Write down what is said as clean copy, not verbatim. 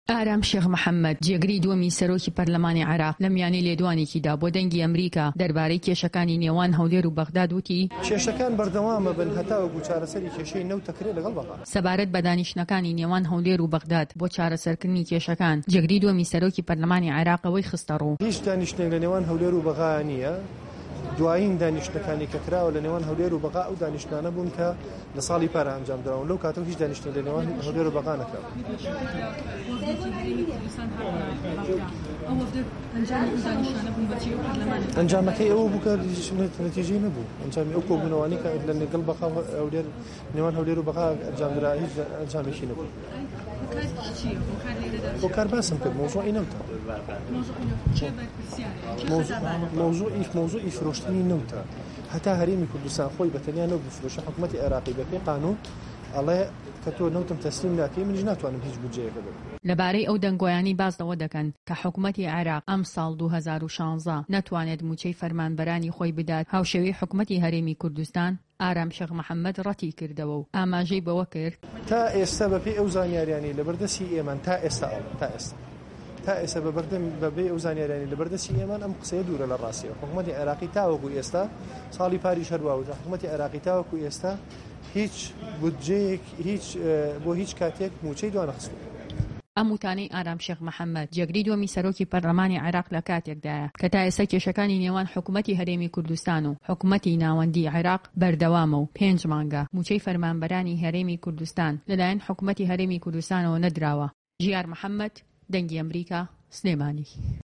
ئارام شێخ محەممەد جێگری دووەمی سەرۆکی پەرلەمانی عێراق لە میانەی لێدوانێکیدا بۆ دەنگی ئەمریکا دەربارەی کێشەکانی نێوان هەولێر و بەغداد وتی کێشەکان بەردەوامە بن هەتاوەکو چارەسەری کێشەی نەوت دەکرێت لەگەڵ بەغا. سەبارەت بە دانیشتنەکانی نێوان هەولێر و بەغداد بۆ چارەسەرکردنی کێشەکان جێگری دووەمی سەرۆکی پەرلەمانی عێراقەوەی خستە ڕوو. هیچ دانیشتنێک لە نێوان هەولێر و بەغا نییە. دوایین دانیشتەکانی کە کراوە لە نێوان هەولێر و بەغا ئەو دانیشتانە بوون کە لە ساڵی پارە ئەنجام دراون لەو کاتەوە هیچ دانیشتێک لە نێوان هەولێر و بەغا نەکراوە. ئەنجامەکەی ئەوە بوو کە نەتیجەی نەبوو. ئەنجامی ئەو کۆبوونەوەی کە لە لەگەڵ بەغا هەولێر نێوان هەولێر و بەغا ئەنجامدرا هیچ ئەنجامێکی نەبوو. بۆ کار باسم کرد مۆزوعی نەوتە. مۆزوعی فرۆشتنی نەوتە. هەتا هەرێمی کوردستان خۆی بەتەنیا نەوت بفرۆشە حکوومەتی عێراقی بەپێی قانون ئەڵێ کە تۆ نەوتم تەسلیم ناکەی منیش ناتوانم هیچ بودجەیەکە بدەم. لەبارەی ئەو دەنگۆیانی باسەوە دەکەن کە حکوومەتی عێراق ئەم ساڵ 2016 نەتوانێت موچەی فەرمانبەرانی خۆی بدات هاوشێوەی حکوومەتی هەرێمی کوردستان. ئارام شێخ محەممەد ڕەتی کردەوە و ئاماژەی بەوە کرد تا ئێستا بەپێی ئەو زانیاریانی لەبەردەستی ئێمان تا ئێستا بەبێ ئەو زانیاریانی لەبەردەستی ئێمان ئەم قسەیە دوورە لە ڕاستیەوە. حکوومەتی عێراقی تاوەکو ئێستا ساڵی پاریش هەروەها حکوومەتی عێراقی تاوەکو ئێستا هیچ بودجەیەک بۆ هیچ کاتێک موچەی دوانەخستووە. ئەم وتانەی ئارام شێخ محەممەد جێگری دووەمی سەرۆکی پەرلەمانی عێراق لە کاتێکدایە کە تا ئێستا کێشەکانی نێوان حکوومەتی هەرێمی کوردستان و حکوومەتی ناوەندی عێراق بەردەوامە و 5 مانگە موچەی فەرمانبەرانی هەرێمی کوردستان لەلایەن حکوومەتی هەرێمی کوردستانەوە نەدراوە. ژیار محەممەد، دەنگی ئەمریکا، سلێمانی.